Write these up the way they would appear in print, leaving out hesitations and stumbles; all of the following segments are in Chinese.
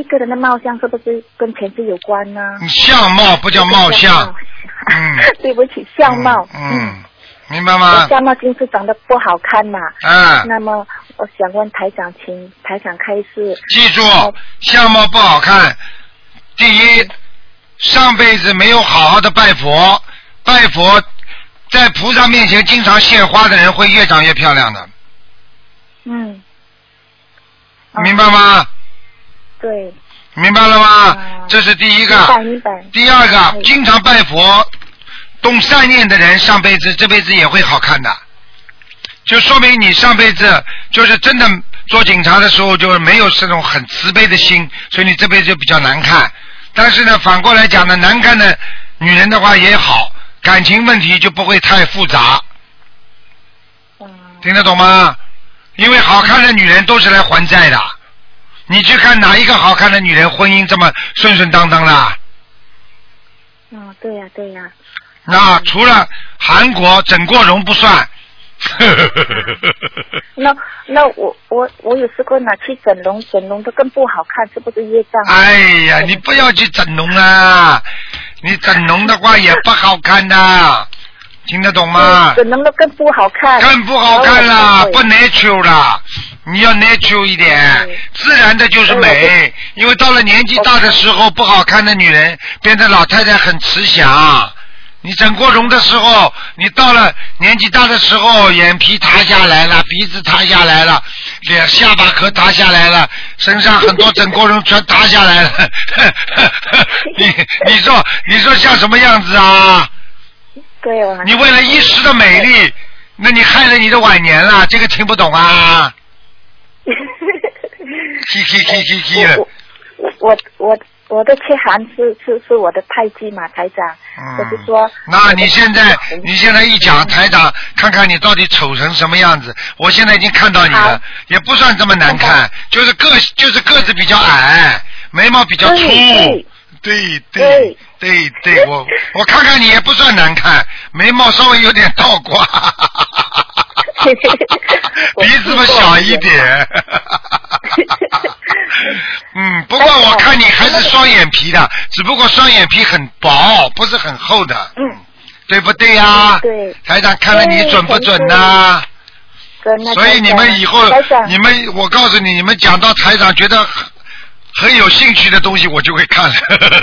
一个人的貌相是不是跟前世有关呢？ 相貌不叫貌相。 对不起，相貌。 明白吗？ 相貌今世长得不好看嘛。那么我想问台长，请台长开示。 记住，相貌不好看，第一，上辈子没有好好的拜佛，在菩萨面前经常献花的人会越长越漂亮的。明白吗？ 对。 明白了吗？这是第一个。 明白。 第二个，经常拜佛动善念的人，上辈子这辈子也会好看的，就说明你上辈子就是真的做警察的时候就是没有这种很慈悲的心，所以你这辈子就比较难看。但是呢，反过来讲呢，难看的女人的话也好，感情问题就不会太复杂。听得懂吗？因为好看的女人都是来还债的，你去看哪一个好看的女人婚姻这么顺顺当当啦？ 对呀对呀。 那除了韩国整过容不算。 那我有试过拿去整容的更不好看，是不是业障？ 哎呀，你不要去整容啦，你整容的话也不好看的，听得懂吗？ 整容的更不好看。 更不好看啦，不 natural 啦，你要 natural 一点，自然的就是美。因为到了年纪大的时候，不好看的女人变成老太太很慈祥。你整过容的时候，你到了年纪大的时候，眼皮塌下来了，鼻子塌下来了，下巴壳塌下来了，身上很多整过容全塌下来了。你说像什么样子啊？ 对啊。 你为了一时的美丽，那你害了你的晚年了，这个听不懂啊？ 我的缺憾是我的胎记嘛，台长。就是说。 那你现在一讲，台长看看你到底丑成什么样子。我现在已经看到你了，也不算这么难看，就是个子比较矮，眉毛比较粗。对，我看看你也不算难看，眉毛稍微有点倒挂。鼻子嘛小一点。不过我看你还是双眼皮的，只不过双眼皮很薄，不是很厚的。对不对呀？ 对。 台长看了你准不准呢？所以你们以后，我告诉你，你们讲到台长觉得很有兴趣的东西，我就会看了。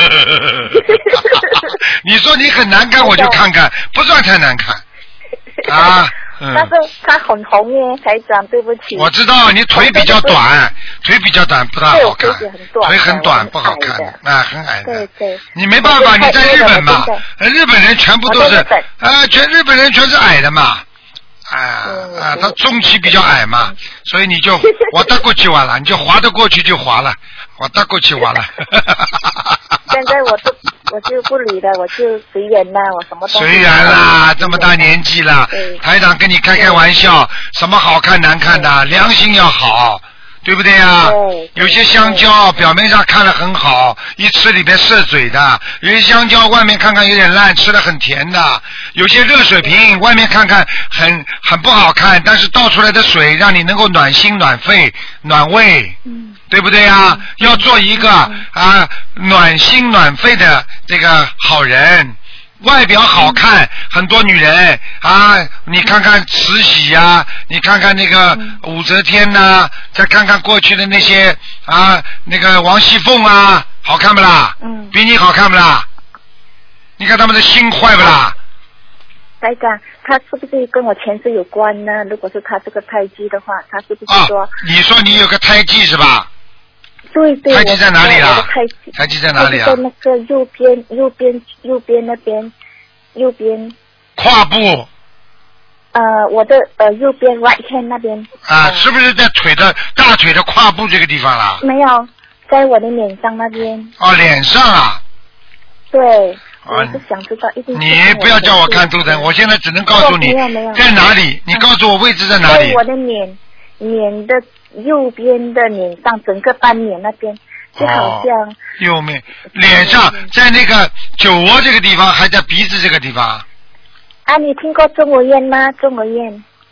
你说你很难看，我就看看，不算太难看。 但是他很红耶，台长，对不起。 我知道你腿比较短，不大好看，腿很短不好看，很矮的。对。你没办法，你在日本嘛，日本人全部都是日本人全是矮的嘛，他中期比较矮嘛，所以你就滑得过去完了，你就滑得过去就滑了，滑得过去完了。 现在我就不理了，我就随缘啦，我什么都随缘啦，这么大年纪了，台长跟你开开玩笑，什么好看难看的，良心要好，对不对呀？有些香蕉表面上看了很好，一吃里边涩嘴的；有些香蕉外面看看有点烂，吃了很甜的；有些热水瓶外面看看很不好看，但是倒出来的水让你能够暖心暖肺暖胃。对不对啊？要做一个暖心暖肺的这个好人，外表好看，很多女人你看看慈禧啊，你看看那个武则天呐，再看看过去的那些那个王熙凤啊，好看不啦？比你好看不啦？你看他们的心坏不啦？ 台长，他是不是跟我前世有关呢？如果是他这个胎记的话，他是不是说？ 你说你有个胎记是吧？ 对， 胎记在哪里啊？ 胎记在哪里啊？ 在那个右边那边，右边。 胯部。 我的右边 right hand 那边。 是不是在大腿的胯部这个地方啦？ 没有，在我的脸上那边。 脸上啊？ 对。我是想知道， 你不要叫我看图腾，我现在只能告诉你在哪里，你告诉我位置在哪里。 在我的脸的右边的脸上，整个半脸那边，就好像右面脸上，在那个酒窝这个地方，还在鼻子这个地方。 你听过中国烟吗？中国烟。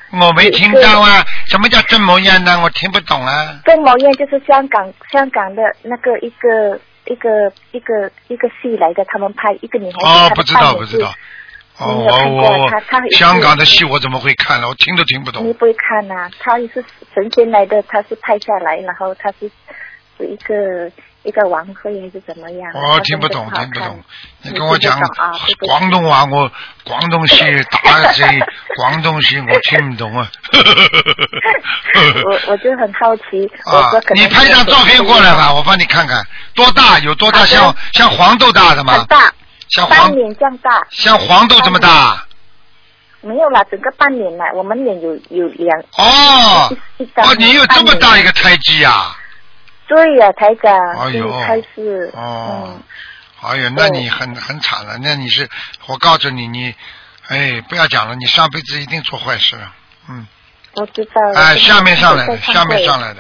我没听到啊，什么叫郑某燕呢？我听不懂啊。 郑某燕就是香港的那个一个戏来的，他们拍一个女孩子。 哦，不知道。香港的戏我怎么会看了？我听都听不懂。 你不会看啊？他也是神仙来的，他是拍下来，然后他是一个王妃还是怎么样？ 我听不懂。你跟我讲广东话，我广东戏打谁？广东戏我听不懂啊。 我就很好奇。 你拍张照片过来吧，我帮你看看多大，有多大？像黄豆大的吗？ 很大。 像半脸这样大。 像黄豆这么大？ 没有啦，整个半脸啦，我们脸有两。 你有这么大一个胎记啊？ 对呀，台长。 哎呦。 开始。 哎呦，那你很惨了。那你是，我告诉你，不要讲了，你上辈子一定做坏事了。 我知道。 下面上来的，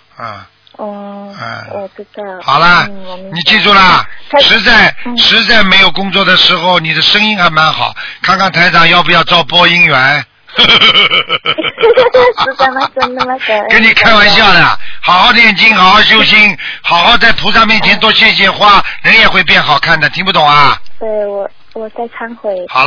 我知道。 好啦，你记住啦，实在没有工作的时候，你的声音还蛮好，看看台长要不要招播音员。 真的吗？ 跟你开玩笑的，好好念经，好好修心，好好在菩萨面前多献花，人也会变好看的，听不懂啊？ 对，我在忏悔。 好。